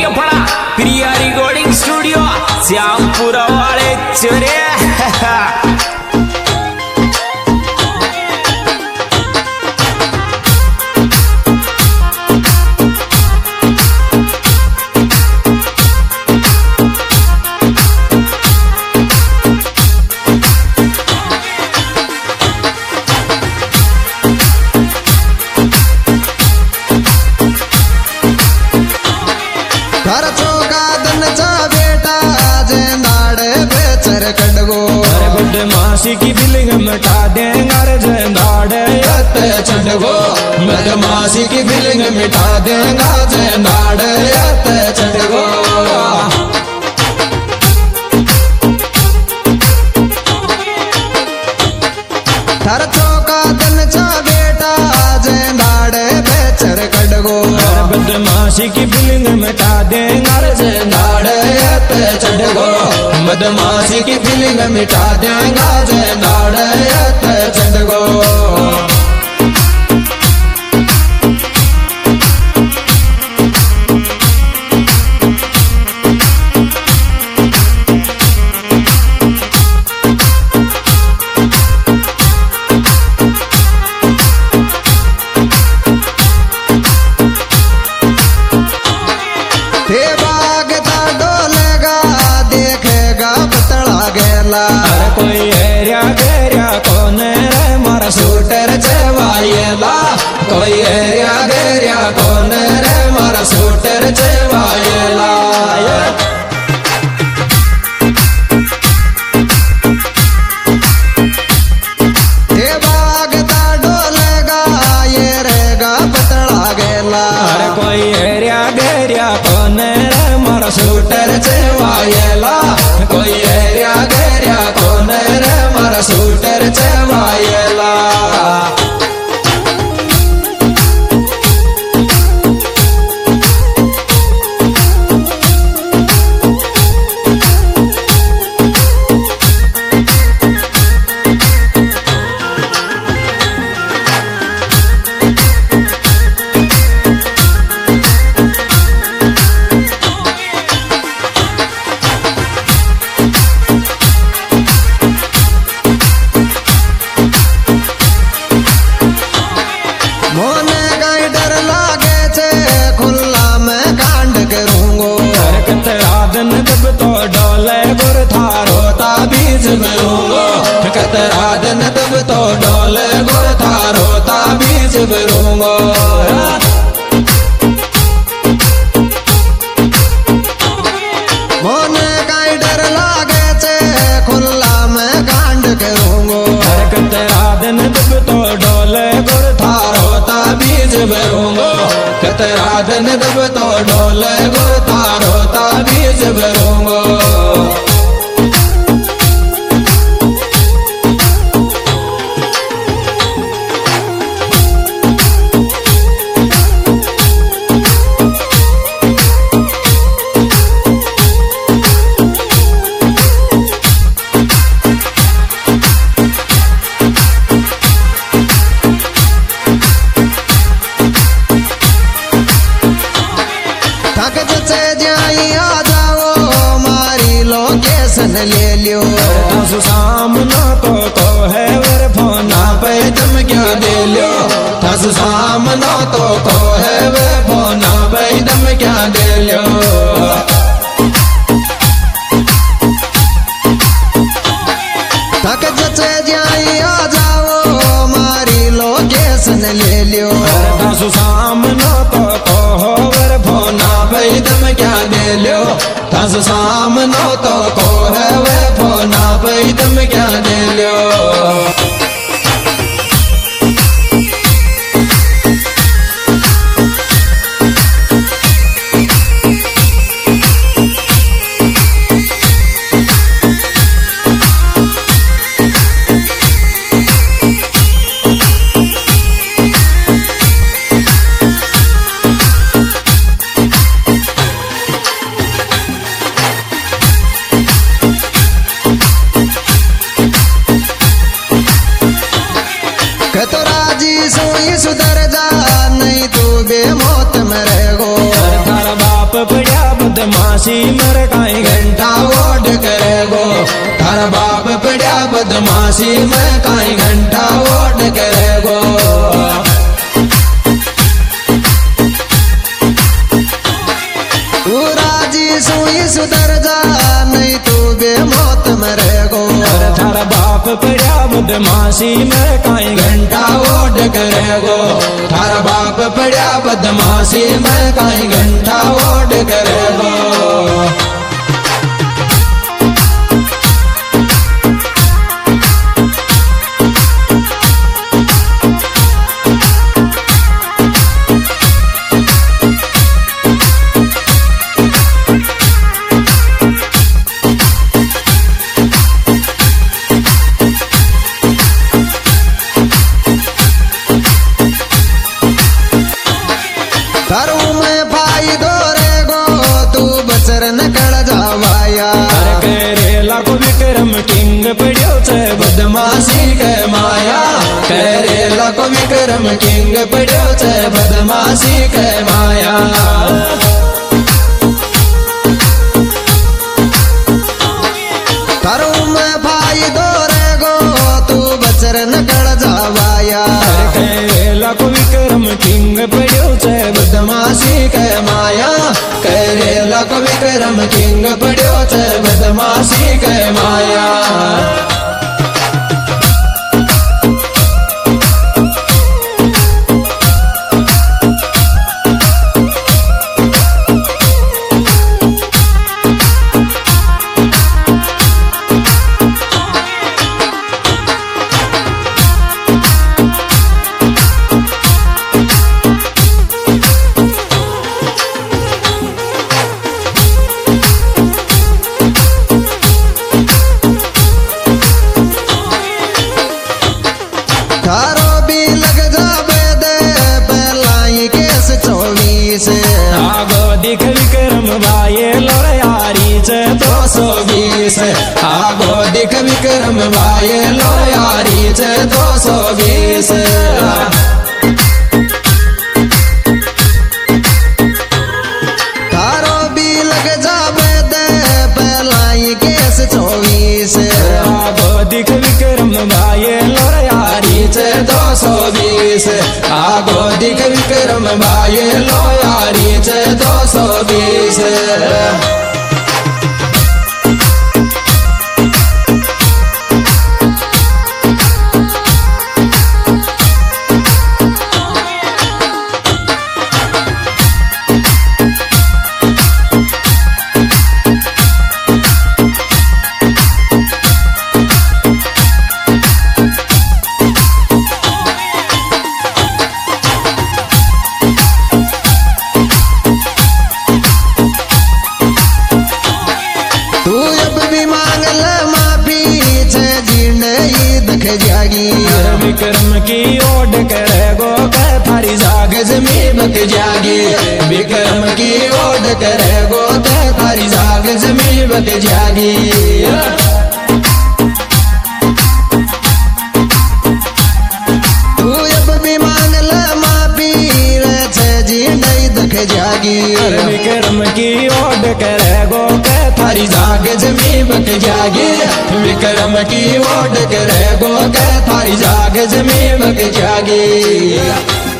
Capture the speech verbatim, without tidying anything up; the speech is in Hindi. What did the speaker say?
पड़ा प्रिया रिकॉर्डिंग स्टूडियो श्यामपुरा वाले चोरे। मासी की फीलिंग मिटा देंगे रे जेंदाड़े यते चढ़गो। बदमाशी की फीलिंग मिटा देंगे जेंदाड़े यते चढ़गो। थर चौका तन चा बेटा जेंदाड़े बेचर कड़गो। बदमाशी की फीलिंग मिटा देंगे रे जेंदाड़े यते चढ़गो। बदमाशी की फीलिंग मिटा देंगा जेंदाड़े यते चढ़गो। अरे कोई एरिया गेरिया कौन रे मारा शूटर चवायेला। कोई एरिया गेरिया कौन रे मारा शूटर चवायेला। ये भागता डोलेगा ये रहेगा पतला गेला। अरे कोई एरिया गेरिया कौन रे मारा शूटर चवायेला। कोई एरिया गेरिया कौन रे मारा शूटर चवायेला। कतरा दिन तब तो डोले गुर थारो ताबीज बरूंगो। मोने काई डर लागे छे खुला में कांड करूंगो। कतरा दिन तब तो डोले गुर थारो ताबीज बरूंगो। कतरा दिन तब तो डोले गुर थारो ताबीज बरूंगो। ले लियो तासु सामना तो को है वर फोना पे तुम क्या दे लियो। तासु सामना तो को है वर फोना पे तुम क्या दे लियो। थक जचे जाई आ जाओ मारी लोकेशन ले लियो। तासु सामना तो को वर फोना पे तुम क्या दे लियो। तासु सामना तो को है वे फोना पे तुम क्या दे लियो। बदमाशी मर काई घंटा ओढ़ करे गो थारा बाप पड़ा बदमाशी में काई घंटा ओढ़ करे गो तू राजी सुई सुधर जा नहीं तू बेमौत मरेगो थारा बाप पड़ा बदमाशी में काई घंटा ओढ़ करेगो थारा बाप पड़ा बदमाशी में काई घंटा ओढ़ करेगो करूँ मैं फायदो रे गो तू बचर न कड़ जावाया करेला को विक्रम किंग पड़ो छे बदमाशी के माया करेला को विक्रम किंग पड़ो छे बदमाशी के माया करूँ मैं फायदो रे गो तू बचर न कड़ जावाया करेला को विक्रम किंग पड़ो छे बदमाशी के माया करेला को विक्रम किंग पड़ो छे बदमाशी के माया थारो भी लग जाबे दे पहलाई केस चौबीस आगो दिख विक्रम भाई लोयारी चे दो सौ बीस आगो दिख विक्रम भाई लोयारी चे दो सौ बीस थारो भी लग जाबे दे पहलाई केस चौबीस आगो दिख विक्रम भाई लोयारी चे दो सौ बीस आगो दिख विक्रम भाई लोयारी चे दो सौ बीस तू अब भी मांग ले माफी छे जीने ही दख जागी विक्रम की ओढ़ करेगो के थारी जाग जमी बक जागी विक्रम की ओढ़ करेगो के थारी जाग जमी बक जागी तू अब भी मांग ले माफी छे जीने ही दख जागी विक्रम की ओढ़ करेगो थारी जाग जमी बक जागी विक्रम की ओढ़ करेगो के थारी जाग जमी बक जागी